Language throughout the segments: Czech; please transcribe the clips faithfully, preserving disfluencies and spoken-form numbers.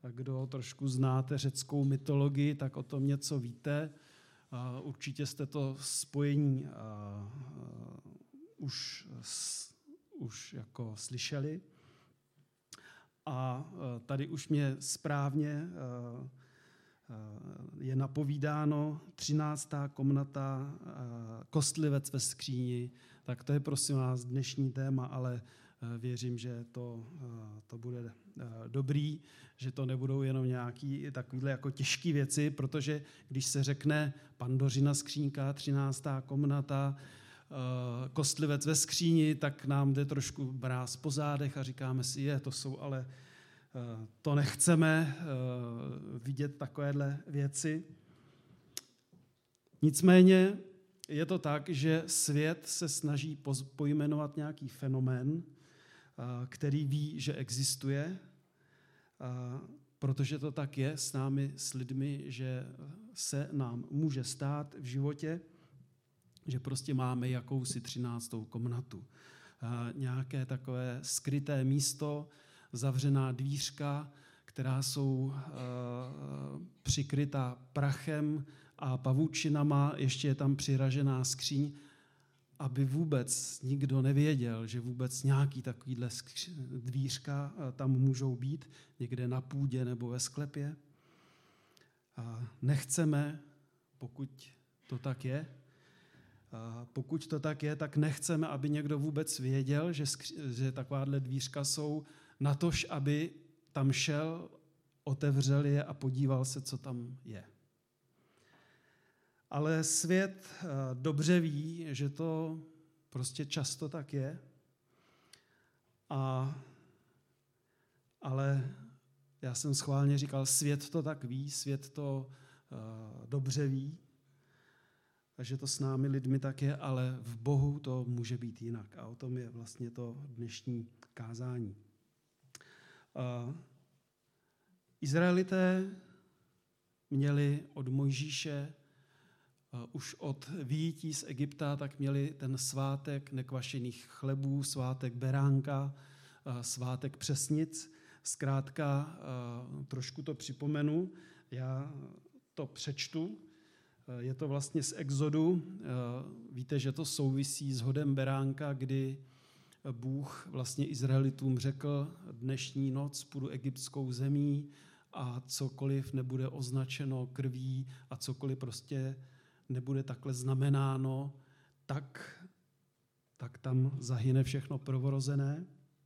kdo trošku znáte řeckou mytologii, tak o tom něco víte. Určitě jste to spojení už, už jako slyšeli. A tady už mě správně je napovídáno třináctá komnata, kostlivec ve skříni, tak to je prosím vás dnešní téma, ale věřím, že to, to bude dobrý, že to nebudou jenom nějaké takovéhle jako těžké věci, protože když se řekne Pandořina skřínka, třináctá komnata, kostlivec ve skříni, tak nám jde trošku mráz po zádech a říkáme si, je, to jsou ale, to nechceme vidět takovéhle věci. Nicméně je to tak, že svět se snaží pojmenovat nějaký fenomén, který ví, že existuje, protože to tak je s námi, s lidmi, že se nám může stát v životě, že prostě máme jakousi třináctou komnatu. Nějaké takové skryté místo, zavřená dvířka, která jsou přikrytá prachem a pavučinama, ještě je tam přiražená skříň, aby vůbec nikdo nevěděl, že vůbec nějaký takovýhle dvířka tam můžou být, někde na půdě nebo ve sklepě. A nechceme, pokud to tak je, a pokud to tak je, tak nechceme, aby někdo vůbec věděl, že, skři- že takováhle dvířka jsou, natož, aby tam šel, otevřel je a podíval se, co tam je. Ale svět dobře ví, že to prostě často tak je, a, ale já jsem schválně říkal, svět to tak ví, svět to uh, dobře ví, a že to s námi lidmi tak je, ale v Bohu to může být jinak. A o tom je vlastně to dnešní kázání. Uh, Izraelité měli od Mojžíše, uh, už od vyjití z Egypta, tak měli ten svátek nekvašených chlebů, svátek beránka, uh, svátek přesnic. Zkrátka, uh, trošku to připomenu, já to přečtu. Je to vlastně z Exodu. Víte, že to souvisí s hodem beránka, kdy Bůh vlastně Izraelitům řekl, dnešní noc půjdu egyptskou zemí a cokoliv nebude označeno krví a cokoliv prostě nebude takhle znamenáno, tak, tak tam zahyne všechno prvorozené.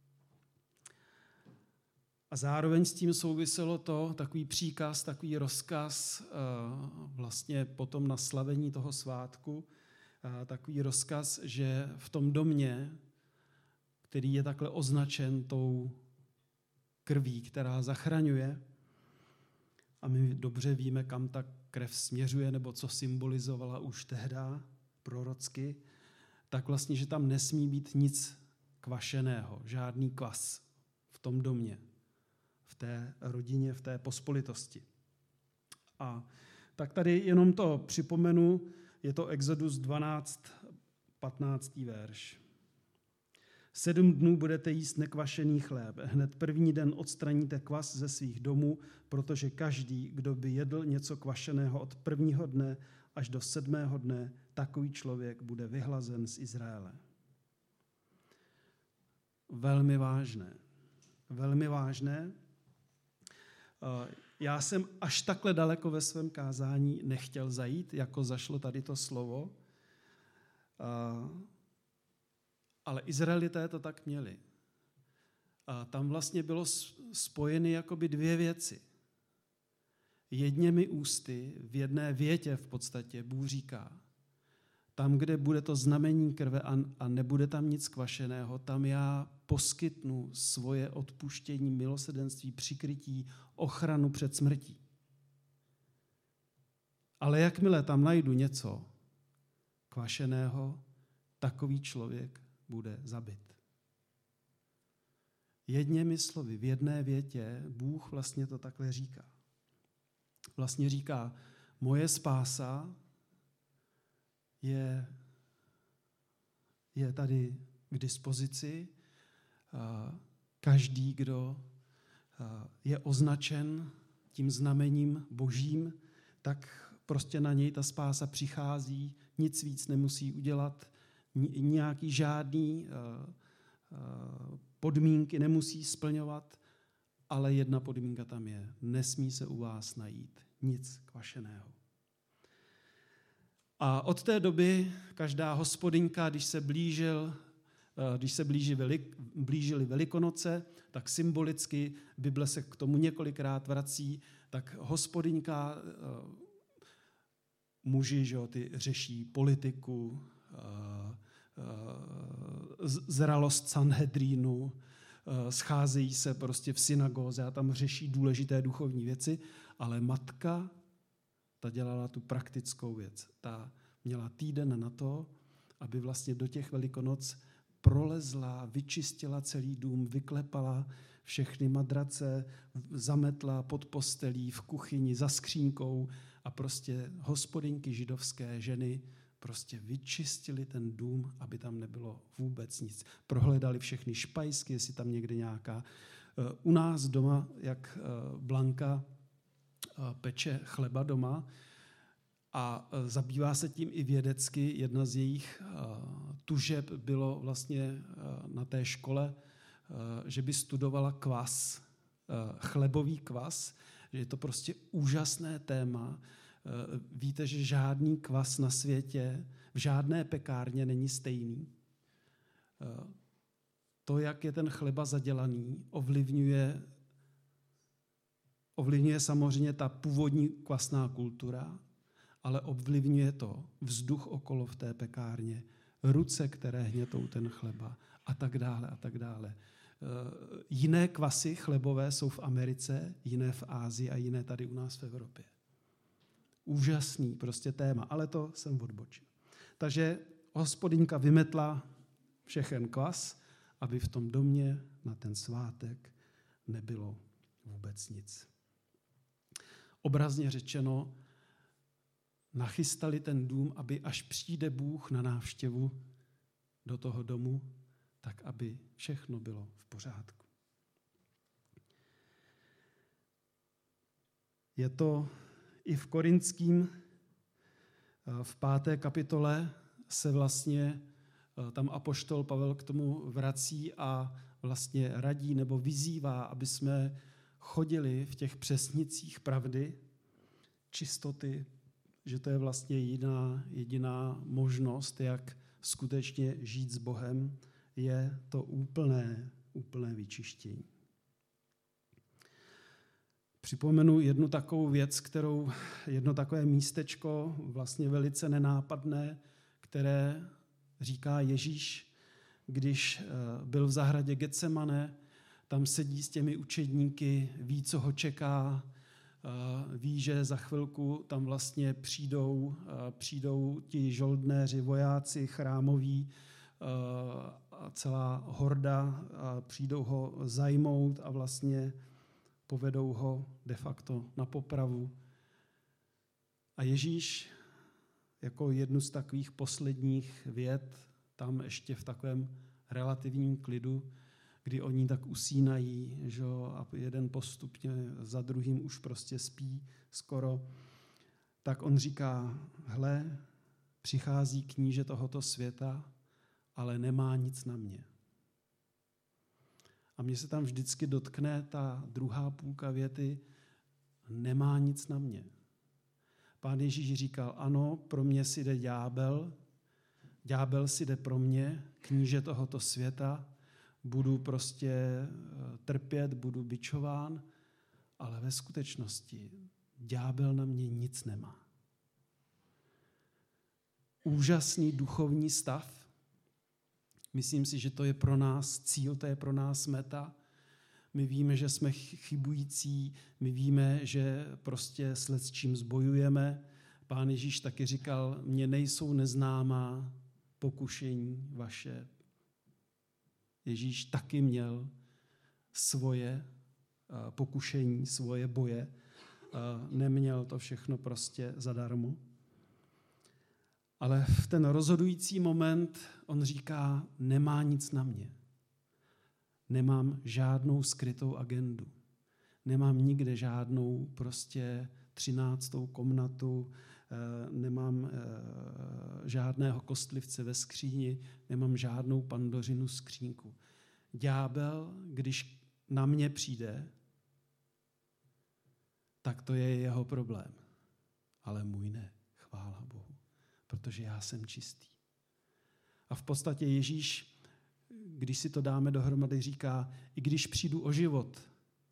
A zároveň s tím souviselo to, takový příkaz, takový rozkaz vlastně potom na slavení toho svátku, takový rozkaz, že v tom domě, který je takhle označen tou krví, která zachraňuje, a my dobře víme, kam ta krev směřuje, nebo co symbolizovala už tehda prorocky, tak vlastně, že tam nesmí být nic kvašeného, žádný kvas v tom domě, v té rodině, v té pospolitosti. A tak tady jenom to připomenu, je to Exodus dvanáct, patnáctý verš. Sedm dnů budete jíst nekvašený chléb. Hned první den odstraníte kvas ze svých domů, protože každý, kdo by jedl něco kvašeného od prvního dne až do sedmého dne, takový člověk bude vyhlazen z Izraele. Velmi vážné. Velmi vážné. Já jsem až takhle daleko ve svém kázání nechtěl zajít, jako zašlo tady to slovo, ale Izraelité to tak měli. A tam vlastně bylo spojeny jakoby dvě věci. Jedněmi ústy, v jedné větě v podstatě, Bůh říká, tam, kde bude to znamení krve a nebude tam nic kvašeného, tam já poskytnu svoje odpuštění, milosrdenství, přikrytí, ochranu před smrtí. Ale jakmile tam najdu něco kvašeného, takový člověk bude zabit. Jedněmi slovy, v jedné větě Bůh vlastně to takhle říká. Vlastně říká, moje spása je, je tady k dispozici. Každý, kdo je označen tím znamením božím, tak prostě na něj ta spása přichází, nic víc nemusí udělat, nějaký žádný podmínky nemusí splňovat, ale jedna podmínka tam je. Nesmí se u vás najít nic kvašeného. A od té doby každá hospodyňka, když se blížil, když se blížily Velikonoce, tak symbolicky, Bible se k tomu několikrát vrací, tak hospodyňka, muži, že jo, ty řeší politiku, zralost Sanhedrínu, scházejí se prostě v synagóze a tam řeší důležité duchovní věci, ale matka, ta dělala tu praktickou věc. Ta měla týden na to, aby vlastně do těch Velikonoc prolezla, vyčistila celý dům, vyklepala všechny madrace, zametla pod postelí, v kuchyni, za skřínkou a prostě hospodyňky židovské ženy prostě vyčistili ten dům, aby tam nebylo vůbec nic. Prohledali všechny špajsky, jestli tam někde nějaká. U nás doma, jak Blanka peče chleba doma a zabývá se tím i vědecky, jedna z jejich tužeb bylo vlastně na té škole, že by studovala kvas, chlebový kvas, že je to prostě úžasné téma. Víte, že žádný kvas na světě v žádné pekárně není stejný. To, jak je ten chleba zadělaný, ovlivňuje, ovlivňuje samozřejmě ta původní kvasná kultura, ale ovlivňuje to vzduch okolo v té pekárně, ruce, které hnětou ten chleba a tak dále a tak dále. Jiné kvasy chlebové jsou v Americe, jiné v Ásii a jiné tady u nás v Evropě. Úžasný prostě téma, ale to jsem odbočil. Takže hospodyňka vymetla všechen kvas, aby v tom domě na ten svátek nebylo vůbec nic. Obrazně řečeno, nachystali ten dům, aby až přijde Bůh na návštěvu do toho domu, tak aby všechno bylo v pořádku. Je to i v Korinským, v páté kapitole se vlastně tam apoštol Pavel k tomu vrací a vlastně radí nebo vyzývá, aby jsme chodili v těch přesnicích pravdy, čistoty, že to je vlastně jediná, jediná možnost, jak skutečně žít s Bohem, je to úplné, úplné vyčištění. Připomenu jednu takovou věc, kterou, jedno takové místečko, vlastně velice nenápadné, které říká Ježíš, když byl v zahradě Getsemane, tam sedí s těmi učedníky, ví, co ho čeká, ví, že za chvilku tam vlastně přijdou, přijdou ti žoldnéři, vojáci, chrámoví, a celá horda, a přijdou ho zajmout a vlastně povedou ho de facto na popravu. A Ježíš jako jednu z takových posledních vět, tam ještě v takovém relativním klidu, kdy oni tak usínají, že, a jeden postupně za druhým už prostě spí skoro, tak on říká, hle, přichází kníže tohoto světa, ale nemá nic na mě. A mně se tam vždycky dotkne ta druhá půlka věty, nemá nic na mě. Pán Ježíš říkal, ano, pro mě si jde ďábel, ďábel si jde pro mě, kníže tohoto světa, budu prostě trpět, budu bičován, ale ve skutečnosti ďábel na mě nic nemá. Úžasný duchovní stav. Myslím si, že to je pro nás cíl, to je pro nás meta. My víme, že jsme chybující, my víme, že prostě s lecčím zbojujeme. Pán Ježíš taky říkal, mně nejsou neznámá pokušení vaše. Ježíš taky měl svoje pokušení, svoje boje. Neměl to všechno prostě zadarmo. Ale v ten rozhodující moment on říká, nemá nic na mě. Nemám žádnou skrytou agendu. nemám nikde žádnou prostě třináctou komnatu, nemám žádného kostlivce ve skříni, nemám žádnou Pandořinu skřínku. Ďábel, když na mě přijde, tak to je jeho problém. Ale můj ne, chvála Bohu, protože já jsem čistý. A v podstatě Ježíš, když si to dáme dohromady, říká, i když přijdu o život,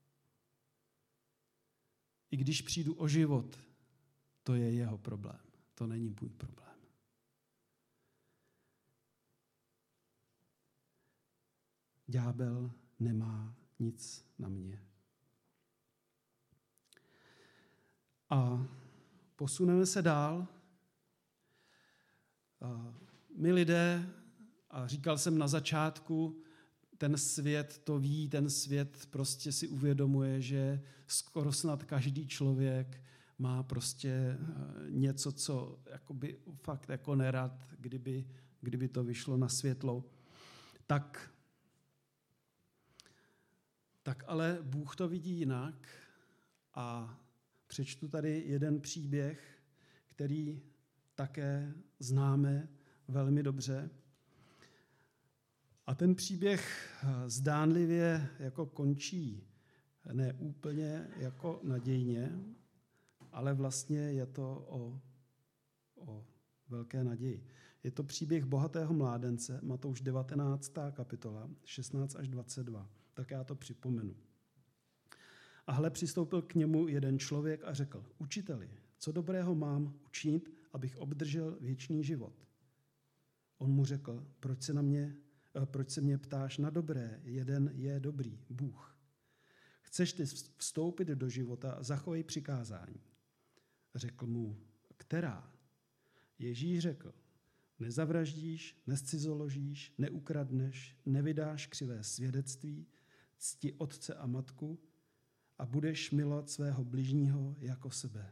i když přijdu o život, to je jeho problém, to není můj problém. Ďábel nemá nic na mě. A posuneme se dál. My lidé, a říkal jsem na začátku, ten svět to ví, ten svět prostě si uvědomuje, že skoro snad každý člověk má prostě něco, co jakoby fakt jako nerad, kdyby, kdyby to vyšlo na světlo. Tak, tak ale Bůh to vidí jinak a přečtu tady jeden příběh, který také známe velmi dobře. A ten příběh zdánlivě jako končí ne úplně jako nadějně, ale vlastně je to o, o velké naději. Je to příběh bohatého mládence, Matouš devatenáctá kapitola, šestnáct až dvacet dva. Tak já to připomenu. A hle, přistoupil k němu jeden člověk a řekl, učiteli, co dobrého mám učinit, abych obdržel věčný život? On mu řekl, proč se na mě, proč se mě ptáš na dobré? Jeden je dobrý, Bůh. Chceš ty vstoupit do života, zachovej přikázání. Řekl mu, která? Ježíš řekl, nezavraždíš, nescizoložíš, neukradneš, nevydáš křivé svědectví, cti otce a matku a budeš milovat svého bližního jako sebe.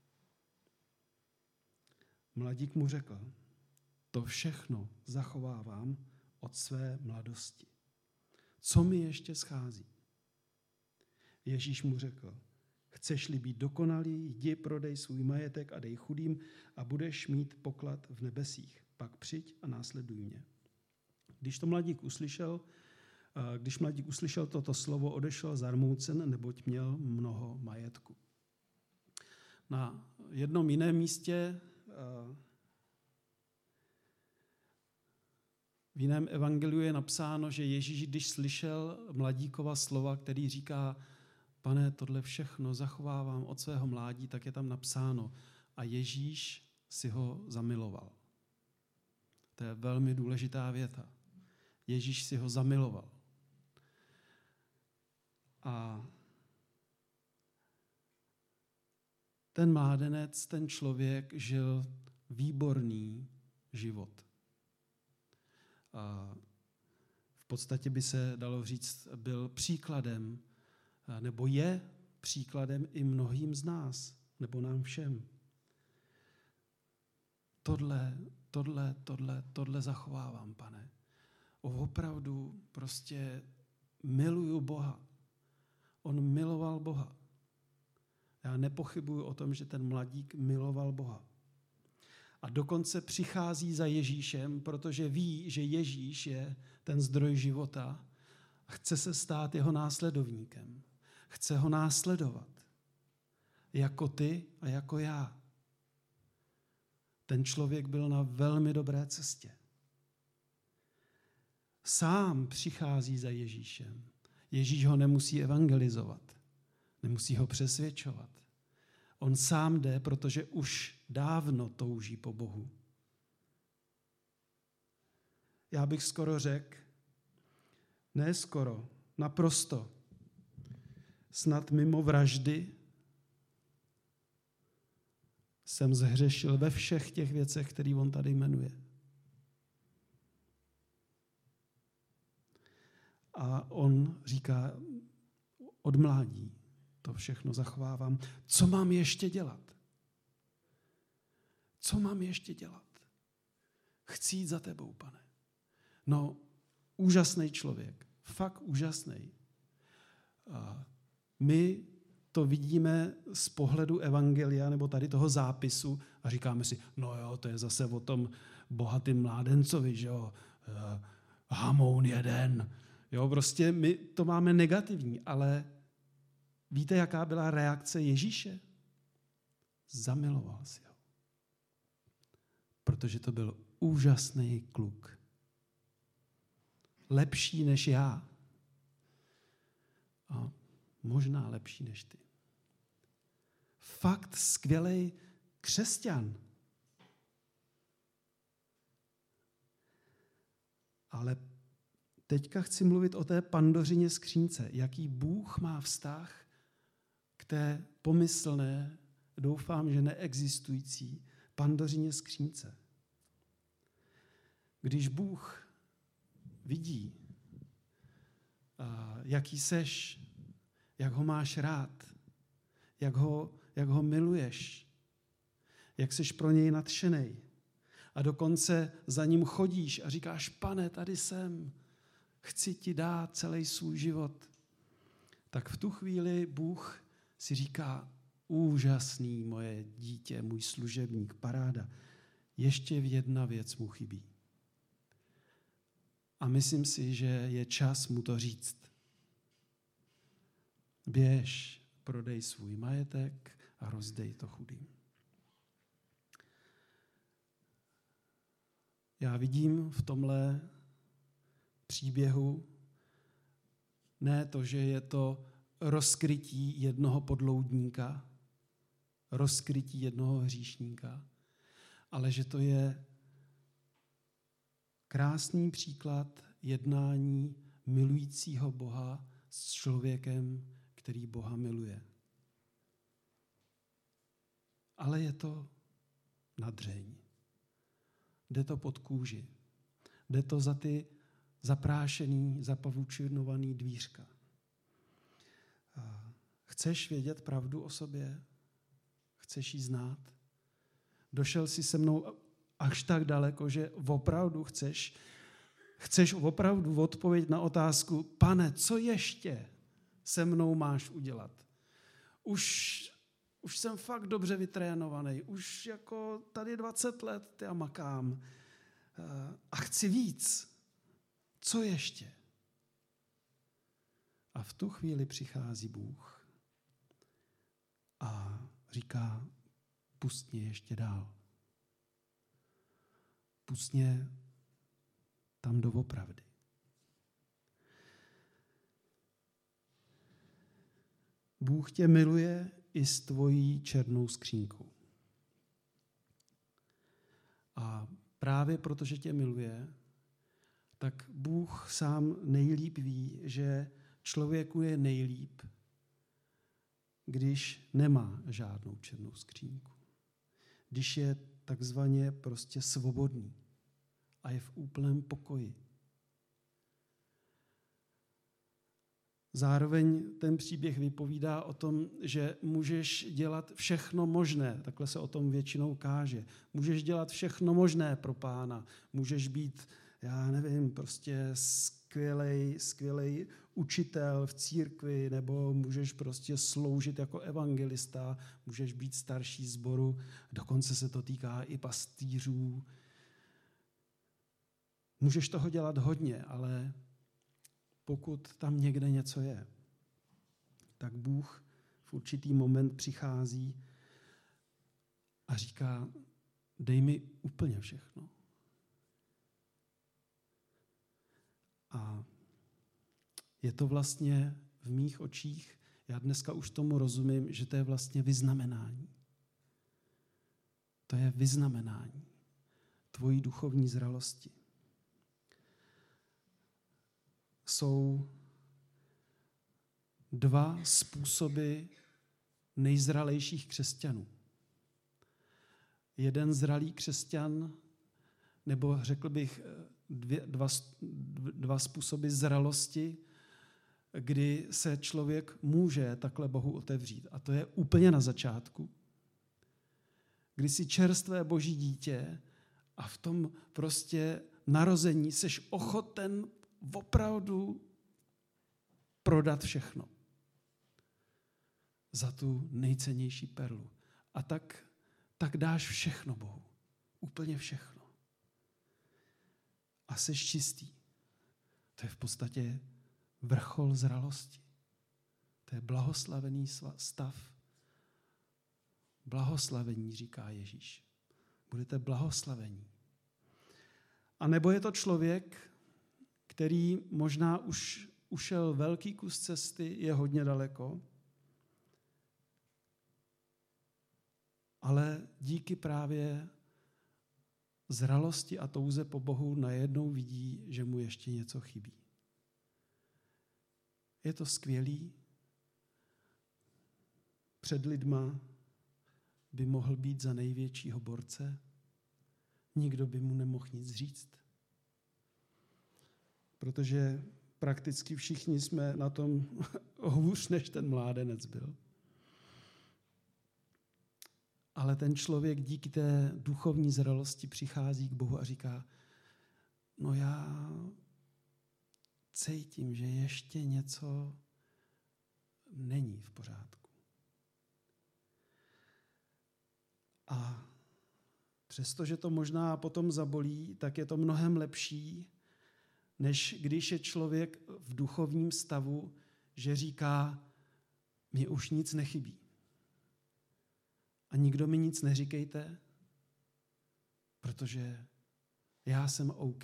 Mladík mu řekl, to všechno zachovávám od své mladosti. Co mi ještě schází? Ježíš mu řekl, chceš-li být dokonalý, jdi prodej svůj majetek a dej chudým a budeš mít poklad v nebesích. Pak přijď a následuj mě. Když to mladík uslyšel, když mladík uslyšel toto slovo, odešel zarmoucen, neboť měl mnoho majetku. Na jednom jiném místě, v jiném evangeliu je napsáno, že Ježíš, když slyšel mladíkova slova, který říká, pane, tohle všechno zachovávám od svého mládí, tak je tam napsáno. A Ježíš si ho zamiloval. To je velmi důležitá věta. Ježíš si ho zamiloval. A ten mládenec, ten člověk žil výborný život. A v podstatě by se dalo říct, byl příkladem, nebo je příkladem i mnohým z nás, nebo nám všem. Tohle, tohle, tohle, tohle zachovávám, pane. Opravdu prostě miluju Boha. On miloval Boha. Já nepochybuju o tom, že ten mladík miloval Boha. A dokonce přichází za Ježíšem, protože ví, že Ježíš je ten zdroj života a chce se stát jeho následovníkem. Chce ho následovat. Jako ty a jako já. Ten člověk byl na velmi dobré cestě. Sám přichází za Ježíšem. Ježíš ho nemusí evangelizovat. Nemusí ho přesvědčovat. On sám jde, protože už dávno touží po Bohu. Já bych skoro řekl, ne skoro, naprosto, snad mimo vraždy jsem zhřešil ve všech těch věcech, které on tady jmenuje. A on říká, od mládí to všechno zachovávám. Co mám ještě dělat? Co mám ještě dělat? Chci jít za tebou, pane. No, úžasný člověk. Fakt úžasný. My to vidíme z pohledu evangelia nebo tady toho zápisu a říkáme si, no jo, to je zase o tom bohatým mládencovi, že jo, hamoun jeden. Jo, prostě my to máme negativní, ale víte, jaká byla reakce Ježíše? Zamiloval si ho. Protože to byl úžasný kluk. Lepší než já. A možná lepší než ty. Fakt skvělej křesťan. Ale teďka chci mluvit o té Pandořině skřínce. Jaký Bůh má vztah k té pomyslné, doufám, že neexistující Pandořině skřínce. Když Bůh vidí, jaký seš, jak ho máš rád, jak ho, jak ho miluješ, jak seš pro něj nadšenej a dokonce za ním chodíš a říkáš, Pane, tady jsem, chci ti dát celý svůj život, tak v tu chvíli Bůh si říká, úžasný moje dítě, můj služebník, paráda. Ještě jedna věc mu chybí. A myslím si, že je čas mu to říct. Běž, prodej svůj majetek a rozdej to chudým. Já vidím v tomhle příběhu ne to, že je to rozkrytí jednoho podloudníka, rozkrytí jednoho hříšníka, ale že to je krásný příklad jednání milujícího Boha s člověkem, který Boha miluje. Ale je to na dřeň. Jde to pod kůži. Jde to za ty zaprášený, zapavučinovaný dvířka. Chceš vědět pravdu o sobě? Chceš ji znát? Došel jsi se mnou až tak daleko, že opravdu chceš, chceš opravdu odpověď na otázku, Pane, co ještě se mnou máš udělat? Už, už jsem fakt dobře vytrénovaný, už jako tady dvacet let já makám a chci víc. Co ještě? A v tu chvíli přichází Bůh a říká, pust mě ještě dál. Pust mě tam doopravdy. Bůh tě miluje i s tvojí černou skřínkou. A právě protože tě miluje, tak Bůh sám nejlíp ví, že člověku je nejlíp, když nemá žádnou černou skřínku. Když je takzvaně prostě svobodný a je v úplném pokoji. Zároveň ten příběh vypovídá o tom, že můžeš dělat všechno možné, takhle se o tom většinou káže. Můžeš dělat všechno možné pro Pána, můžeš být, já nevím, prostě skvělej, skvělej učitel v církvi, nebo můžeš prostě sloužit jako evangelista, můžeš být starší sboru, dokonce se to týká i pastýřů. Můžeš toho dělat hodně, ale pokud tam někde něco je, tak Bůh v určitý moment přichází a říká, dej mi úplně všechno. A je to vlastně v mých očích, já dneska už tomu rozumím, že to je vlastně vyznamenání. To je vyznamenání tvojí duchovní zralosti. Jsou dva způsoby nejzralejších křesťanů. Jeden zralý křesťan, nebo řekl bych dvě, dva, dva způsoby zralosti, kdy se člověk může takhle Bohu otevřít. A to je úplně na začátku, kdy jsi čerstvé boží dítě a v tom prostě narození seš ochoten opravdu prodat všechno. za tu nejcennější perlu. A tak, tak dáš všechno Bohu. Úplně všechno. A jsi čistý. To je v podstatě vrchol zralosti. To je blahoslavený stav. Blahoslavení, říká Ježíš. Budete blahoslavení. A nebo je to člověk, který možná už ušel velký kus cesty, je hodně daleko, ale díky právě zralosti a touze po Bohu najednou vidí, že mu ještě něco chybí. Je to skvělý. Před lidma by mohl být za největšího borce. Nikdo by mu nemohl nic říct. Protože prakticky všichni jsme na tom hůř, než ten mládenec byl. Ale ten člověk díky té duchovní zralosti přichází k Bohu a říká, no já cítím, že ještě něco není v pořádku. A přestože to možná potom zabolí, tak je to mnohem lepší, než když je člověk v duchovním stavu, že říká, mně už nic nechybí. A nikdo mi nic neříkejte, protože já jsem OK.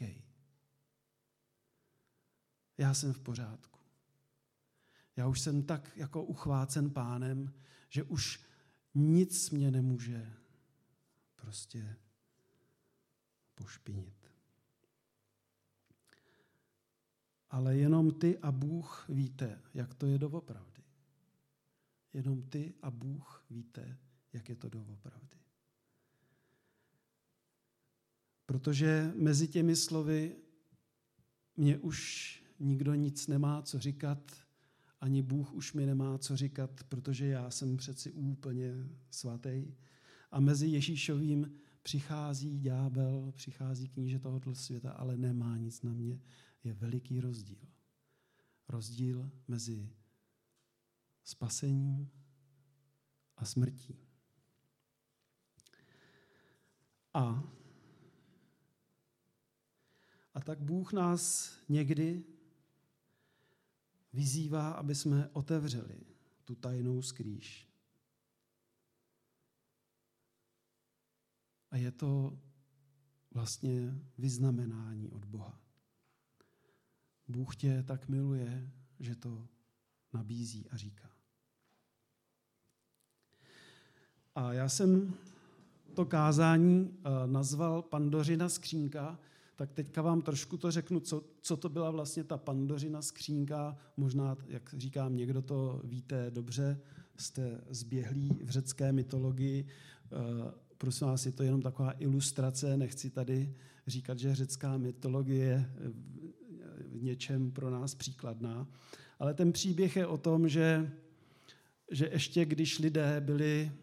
Já jsem v pořádku. Já už jsem tak jako uchvácen Pánem, že už nic mě nemůže prostě pošpinit. Ale jenom ty a Bůh víte, jak to je doopravdy. Jenom ty a Bůh víte, jak je to doopravdy. Protože mezi těmi slovy mě už nikdo nic nemá co říkat, ani Bůh už mi nemá co říkat, protože já jsem přeci úplně svatý. A mezi Ježíšovým přichází ďábel, přichází kníže tohoto světa, ale nemá nic na mě. Je veliký rozdíl. Rozdíl mezi spasením a smrtí. A, a tak Bůh nás někdy vyzývá, aby jsme otevřeli tu tajnou skrýž. A je to vlastně vyznamenání od Boha. Bůh tě tak miluje, že to nabízí a říká. A já jsem to kázání nazval Pandořina skřínka, tak teďka vám trošku to řeknu, co, co to byla vlastně ta Pandořina skřínka. Možná, jak říkám, někdo to víte dobře, jste zběhlí v řecké mytologii. Prosím vás, je to jenom taková ilustrace, nechci tady říkat, že řecká mytologie je v něčem pro nás příkladná. Ale ten příběh je o tom, že, že ještě když lidé byli...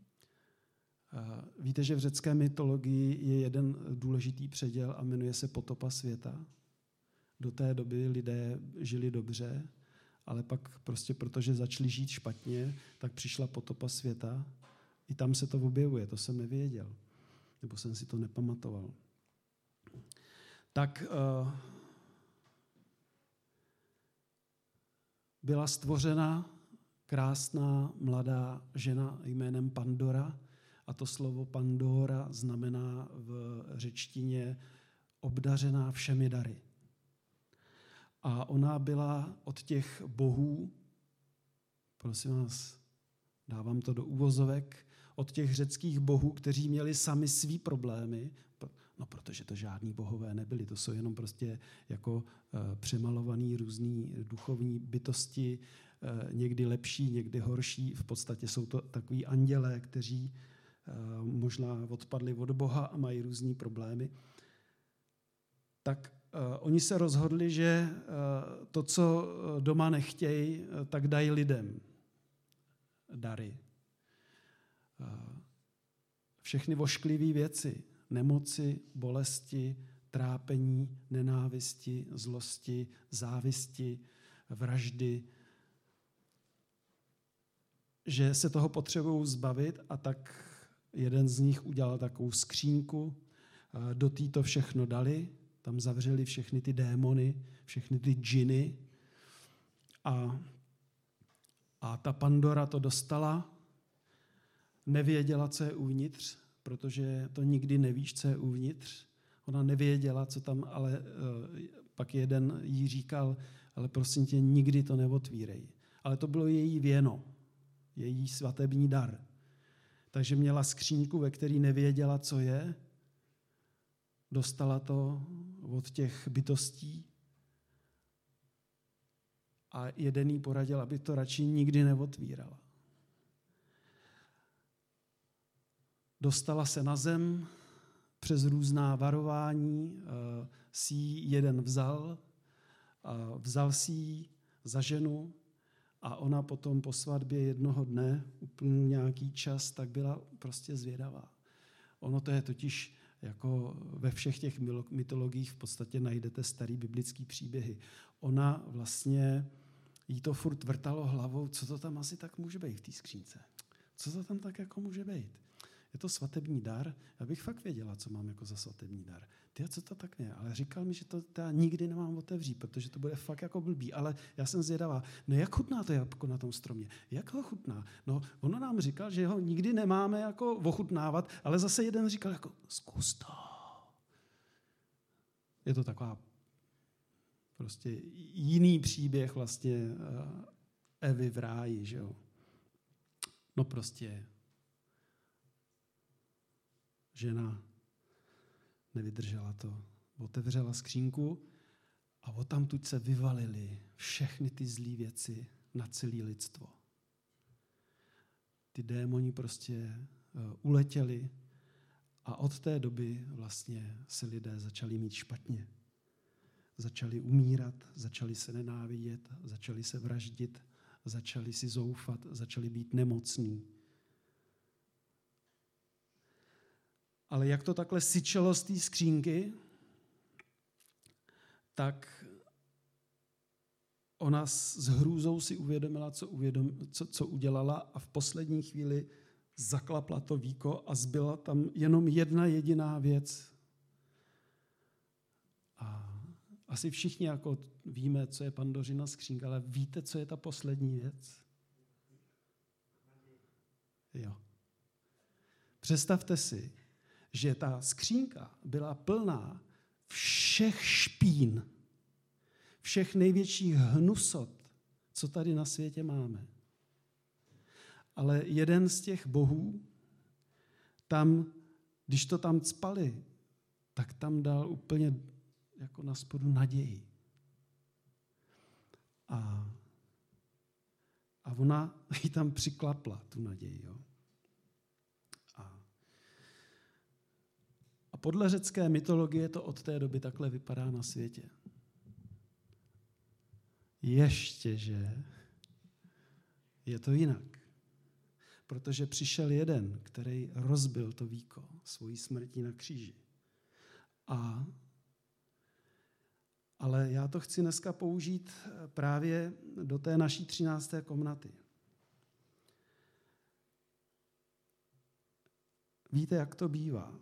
Víte, že v řecké mytologii je jeden důležitý předěl a jmenuje se potopa světa. Do té doby lidé žili dobře, ale pak prostě protože začali žít špatně, tak přišla potopa světa. I tam se to objevuje, to jsem nevěděl. Nebo jsem si to nepamatoval. Tak uh, byla stvořena krásná mladá žena jménem Pandora. A to slovo Pandora znamená v řečtině obdařená všemi dary. A ona byla od těch bohů, prosím vás, dávám to do uvozovek, od těch řeckých bohů, kteří měli sami svý problémy, no protože to žádní bohové nebyli, to jsou jenom prostě jako uh, přemalovaný různý duchovní bytosti, uh, někdy lepší, někdy horší, v podstatě jsou to takový andělé, kteří možná odpadli od Boha a mají různý problémy, tak uh, oni se rozhodli, že uh, to, co doma nechtějí, uh, tak dají lidem dary. Uh, všechny ošklivé věci, nemoci, bolesti, trápení, nenávisti, zlosti, závisti, vraždy, že se toho potřebují zbavit, a tak jeden z nich udělal takovou skřínku, do té to všechno dali, tam zavřeli všechny ty démony, všechny ty džiny a, a ta Pandora to dostala, nevěděla, co je uvnitř, protože to nikdy nevíš, co je uvnitř. Ona nevěděla, co tam, ale uh, pak jeden jí říkal, ale prosím tě, nikdy to neotvírej. Ale to bylo její věno, její svatební dar. Takže měla skřínku, ve které nevěděla, co je, dostala to od těch bytostí a jeden jí poradil, aby to radši nikdy neotvírala. Dostala se na zem, přes různá varování si ji jeden vzal, a vzal si ji za ženu a ona potom po svatbě jednoho dne, uplynul nějaký čas, tak byla prostě zvědavá. Ono to je totiž jako ve všech těch mytologiích v podstatě najdete starý biblický příběhy. Ona vlastně, jí to furt vrtalo hlavou, co to tam asi tak může být v té skřínce. Co to tam tak jako může být? Je to svatební dar? Já bych fakt věděla, co mám jako za svatební dar. Ty, co to tak ne? Ale říkal mi, že to já nikdy nemám otevřít, protože to bude fakt jako blbý. Ale já jsem zvědavá, no jak chutná to jablko na tom stromě? Jak ho chutná? No, ono nám říkal, že ho nikdy nemáme jako ochutnávat, ale zase jeden říkal jako, zkus to. Je to taková prostě jiný příběh vlastně Evy v ráji, že jo? No prostě žena nevydržela to, otevřela skřínku a odtamtud se vyvalily všechny ty zlý věci na celé lidstvo. Ty démoni prostě uletěli a od té doby vlastně se lidé začali mít špatně. Začali umírat, začali se nenávidět, začali se vraždit, začali si zoufat, začali být nemocní. Ale jak to takhle syčelo z té skřínky, tak ona s hrůzou si uvědomila, co, uvědom, co, co udělala a v poslední chvíli zaklapla to víko a zbyla tam jenom jedna jediná věc. A asi všichni jako víme, co je Pandořina skřínka, ale víte, co je ta poslední věc? Jo. Představte si, že ta skřínka byla plná všech špín, všech největších hnusot, co tady na světě máme. Ale jeden z těch bohů, tam, když to tam cpali, tak tam dal úplně jako na spodu naději. A, a ona ji tam přiklapla, tu naději. Jo. A, a podle řecké mytologie to od té doby takhle vypadá na světě. Ještě, že je to jinak. Protože přišel jeden, který rozbil to víko svojí smrtí na kříži. A, ale já to chci dneska použít právě do té naší třinácté komnaty. Víte, jak to bývá?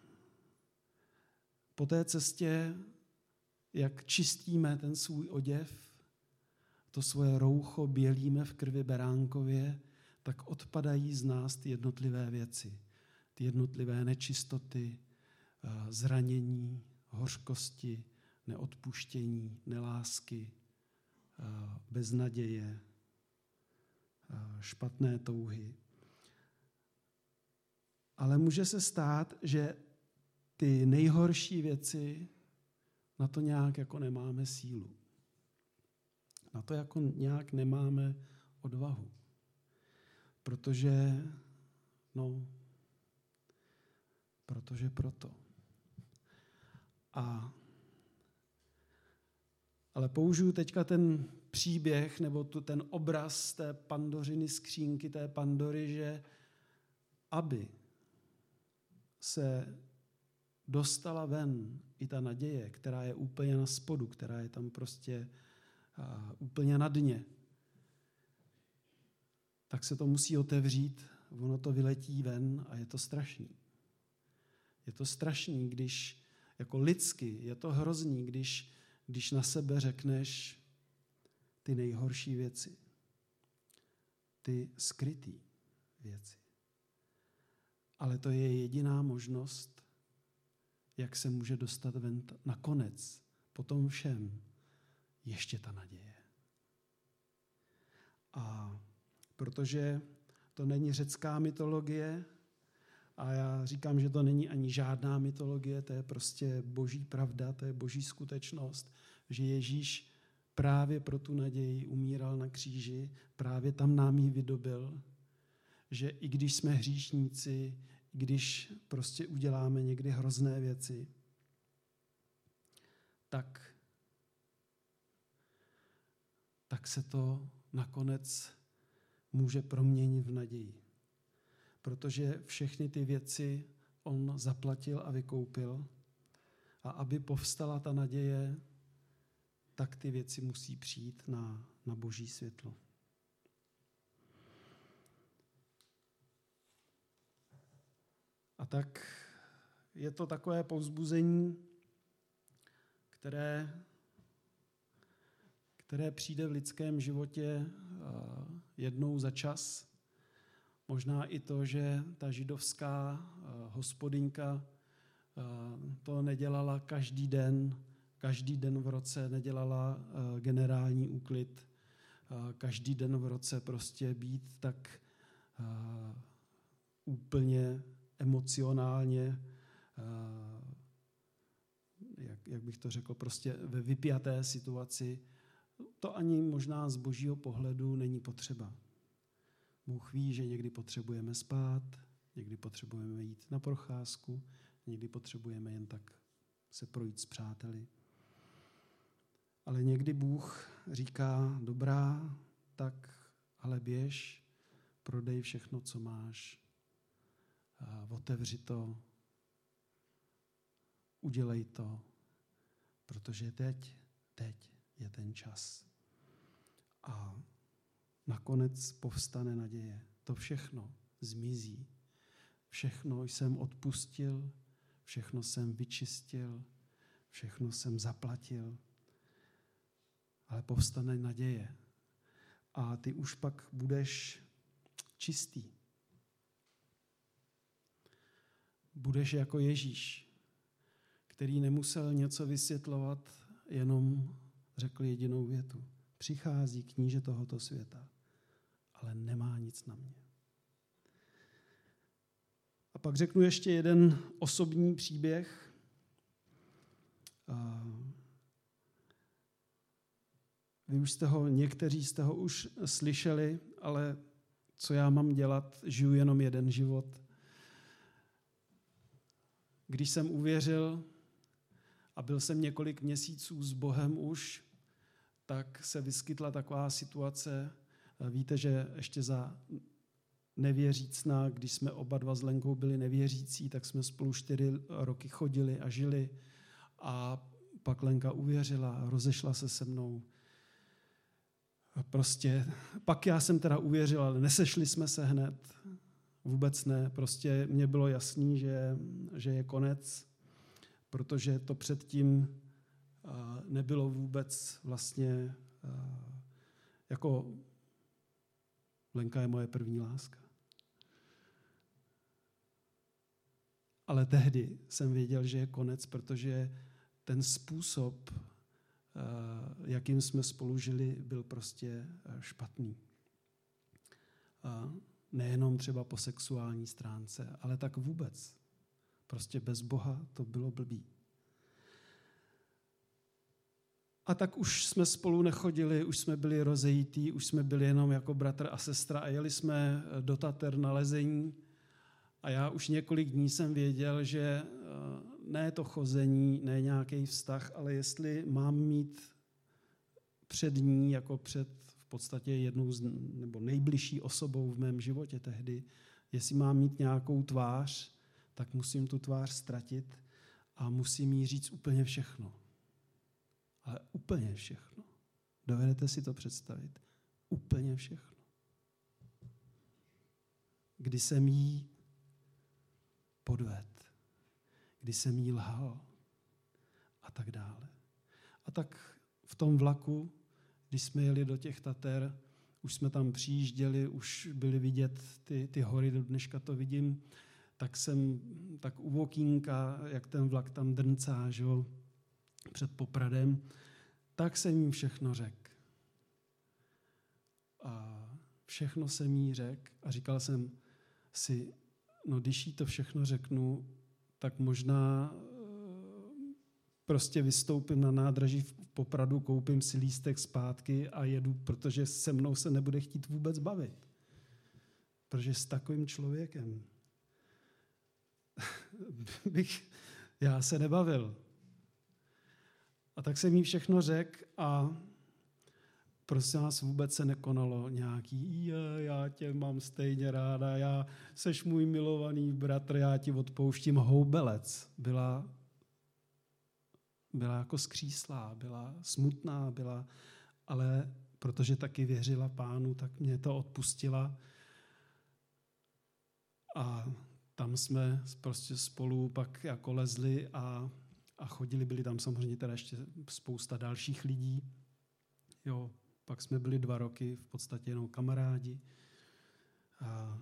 Po té cestě, jak čistíme ten svůj oděv, to svoje roucho bělíme v krvi beránkově, tak odpadají z nás ty jednotlivé věci. Ty jednotlivé nečistoty, zranění, hořkosti, neodpuštění, nelásky, beznaděje, špatné touhy. Ale může se stát, že ty nejhorší věci, na to nějak jako nemáme sílu. Na to jako nějak nemáme odvahu. Protože, no, protože proto. A, ale použiju teďka ten příběh, nebo tu, ten obraz té Pandořiny skřínky, té Pandory, že aby se dostala ven i ta naděje, která je úplně na spodu, která je tam prostě uh, úplně na dně, tak se to musí otevřít, ono to vyletí ven a je to strašný. Je to strašný, když jako lidsky, je to hrozný, když, když na sebe řekneš ty nejhorší věci, ty skrytý věci. Ale to je jediná možnost, jak se může dostat ven nakonec, po tom všem, ještě ta naděje. A protože to není řecká mytologie, a já říkám, že to není ani žádná mytologie, to je prostě boží pravda, to je boží skutečnost, že Ježíš právě pro tu naději umíral na kříži, právě tam nám ji vydobil, že i když jsme hříšníci, když prostě uděláme někdy hrozné věci, tak, tak se to nakonec může proměnit v naději. Protože všechny ty věci on zaplatil a vykoupil. A aby povstala ta naděje, tak ty věci musí přijít na, na boží světlo. A tak je to takové povzbuzení, které, které přijde v lidském životě jednou za čas. Možná i to, že ta židovská hospodyňka to nedělala každý den, každý den v roce, nedělala generální úklid, každý den v roce prostě být tak úplně emocionálně, jak, jak bych to řekl, prostě ve vypjaté situaci. To ani možná z božího pohledu není potřeba. Bůh ví, že někdy potřebujeme spát, někdy potřebujeme jít na procházku, někdy potřebujeme jen tak se projít s přáteli. Ale někdy Bůh říká, dobrá, tak ale běž, prodej všechno, co máš, a otevři to, udělej to, protože teď, teď je ten čas. A nakonec povstane naděje. To všechno zmizí. Všechno jsem odpustil, všechno jsem vyčistil, všechno jsem zaplatil. Ale povstane naděje. A ty už pak budeš čistý. Budeš jako Ježíš, který nemusel něco vysvětlovat, jenom řekl jedinou větu. Přichází kníže tohoto světa, ale nemá nic na mě. A pak řeknu ještě jeden osobní příběh. Vy už jste ho, někteří jste ho už slyšeli, ale co já mám dělat, žiju jenom jeden život. Když jsem uvěřil a byl jsem několik měsíců s Bohem už, tak se vyskytla taková situace. Víte, že ještě za nevěřícna, když jsme oba dva s Lenkou byli nevěřící, tak jsme spolu čtyři roky chodili a žili. A pak Lenka uvěřila, rozešla se se mnou. Prostě, pak já jsem teda uvěřil, ale nesešli jsme se hned. Vůbec ne. Prostě mně bylo jasný, že, že je konec, protože to předtím nebylo vůbec vlastně jako Lenka je moje první láska. Ale tehdy jsem věděl, že je konec, protože ten způsob, jakým jsme spolu žili, byl prostě špatný. A nejenom třeba po sexuální stránce, ale tak vůbec. Prostě bez Boha to bylo blbý. A tak už jsme spolu nechodili, už jsme byli rozejítí, už jsme byli jenom jako bratr a sestra a jeli jsme do Tater na lezení. A já už několik dní jsem věděl, že ne to chození, ne nějaký vztah, ale jestli mám mít před ní, jako před v podstatě jednou z, nebo nejbližší osobou v mém životě tehdy, jestli mám mít nějakou tvář, tak musím tu tvář ztratit a musím jí říct úplně všechno. Ale úplně všechno. Dovedete si to představit? Úplně všechno. kdy jsem jí podved, kdy jsem jí lhal a tak dále. A tak v tom vlaku, když jsme jeli do těch Tater, už jsme tam přijížděli, už byly vidět ty, ty hory, do dneška to vidím, tak jsem tak u okýnka, jak ten vlak tam drncá, že jo, před Popradem, tak jsem jí všechno řekl. A všechno jsem jí řekl a říkal jsem si, no když jí to všechno řeknu, tak možná prostě vystoupím na nádraží v Popradu, koupím si lístek zpátky a jedu, protože se mnou se nebude chtít vůbec bavit. Protože s takovým člověkem bych já se nebavil. A tak jsem jí všechno řekl a prosím vás, vůbec se nekonalo nějaký, já tě mám stejně ráda, já seš můj milovaný bratr, já ti odpouštím. Houbelec byla, byla jako skříslá, byla smutná, byla, ale protože taky věřila Pánu, tak mě to odpustila. A tam jsme prostě spolu pak jako lezli a, a chodili, byli tam samozřejmě teda ještě spousta dalších lidí. Jo, pak jsme byli dva roky v podstatě jenom kamarádi. A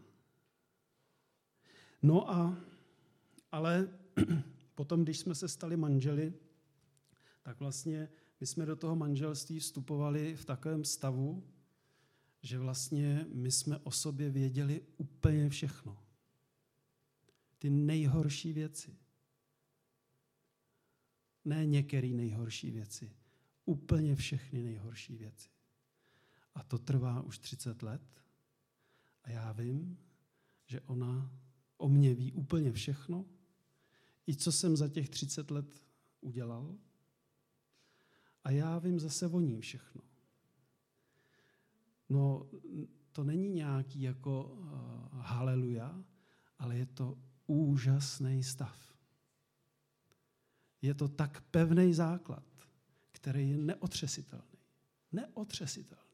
no a, ale potom, když jsme se stali manželi, tak vlastně my jsme do toho manželství vstupovali v takovém stavu, že vlastně my jsme o sobě věděli úplně všechno. Ty nejhorší věci. Ne některé nejhorší věci. Úplně všechny nejhorší věci. A to trvá už třicet let. A já vím, že ona o mě ví úplně všechno. I co jsem za těch třicet let udělal. A já vím zase o ní všechno. No, to není nějaký jako uh, haleluja, ale je to úžasný stav. Je to tak pevný základ, který je neotřesitelný. Neotřesitelný.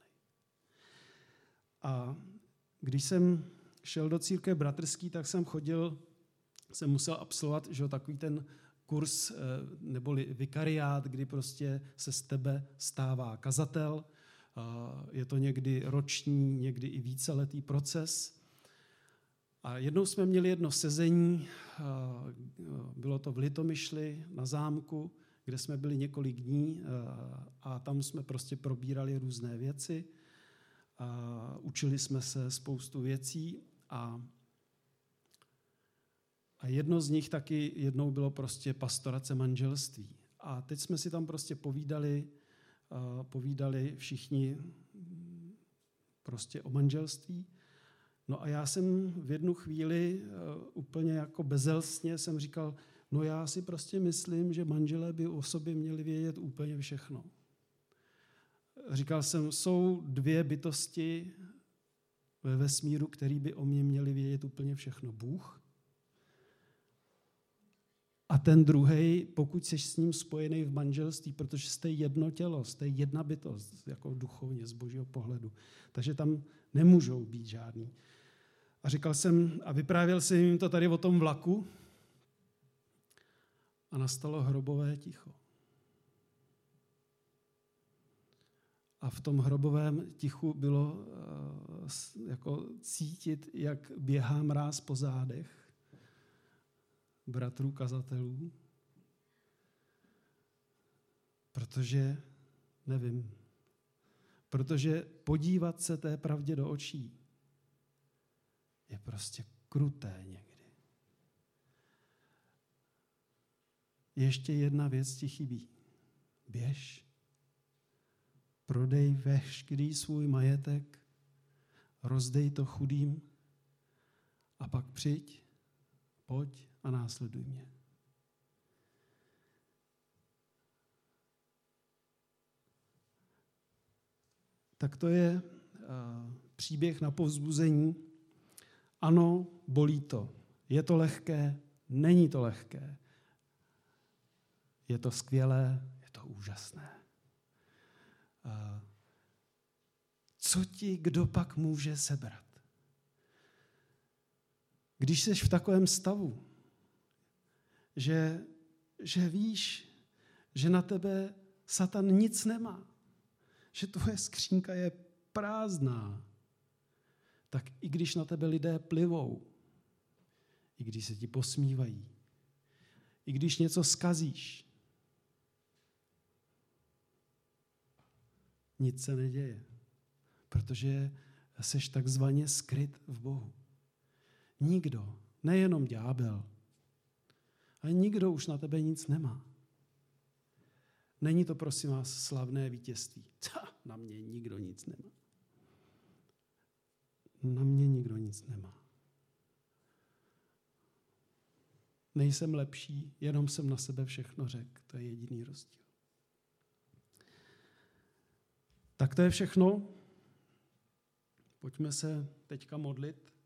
A když jsem šel do církve bratrský, tak jsem chodil, jsem musel absolvovat, že takový ten kurz neboli vikariát, kdy prostě se z tebe stává kazatel. Je to někdy roční, někdy i víceletý proces. A jednou jsme měli jedno sezení, bylo to v Litomyšli na zámku, kde jsme byli několik dní a tam jsme prostě probírali různé věci. A učili jsme se spoustu věcí a, a jedno z nich taky jednou bylo prostě pastorace manželství. A teď jsme si tam prostě povídali, povídali všichni prostě o manželství. No a já jsem v jednu chvíli úplně jako bezelstně jsem říkal, no já si prostě myslím, že manželé by o sobě měli vědět úplně všechno. Říkal jsem, jsou dvě bytosti ve vesmíru, které by o mě měli vědět úplně všechno. Bůh a ten druhej, pokud jsi s ním spojený v manželství, protože jste jedno tělo, jste jedna bytost, jako duchovně, z božího pohledu. Takže tam nemůžou být žádný. A říkal jsem, a vyprávěl jsem jim to tady o tom vlaku a nastalo hrobové ticho. A v tom hrobovém tichu bylo uh, jako cítit, jak běhá mráz po zádech bratrů kazatelů, protože, nevím, protože podívat se té pravdě do očí je prostě kruté někdy. Ještě jedna věc ti chybí. Běž. Prodej veškerý svůj majetek, rozdej to chudým a pak přijď, pojď a následuj mě. Tak to je uh, příběh na povzbuzení. Ano, bolí to. Je to lehké, není to lehké. Je to skvělé, je to úžasné. Co ti kdo pak může sebrat? Když jsi v takovém stavu, že, že víš, že na tebe Satan nic nemá, že tvoje skřínka je prázdná, tak i když na tebe lidé plivou, i když se ti posmívají, i když něco zkazíš, nic se neděje, protože seš takzvaně skryt v Bohu. Nikdo, nejenom ďábel, ale nikdo už na tebe nic nemá. Není to, prosím vás, slavné vítězství. Ta, na mě nikdo nic nemá. Na mě nikdo nic nemá. Nejsem lepší, jenom jsem na sebe všechno řekl. To je jediný rozdíl. Tak to je všechno. Pojďme se teďka modlit.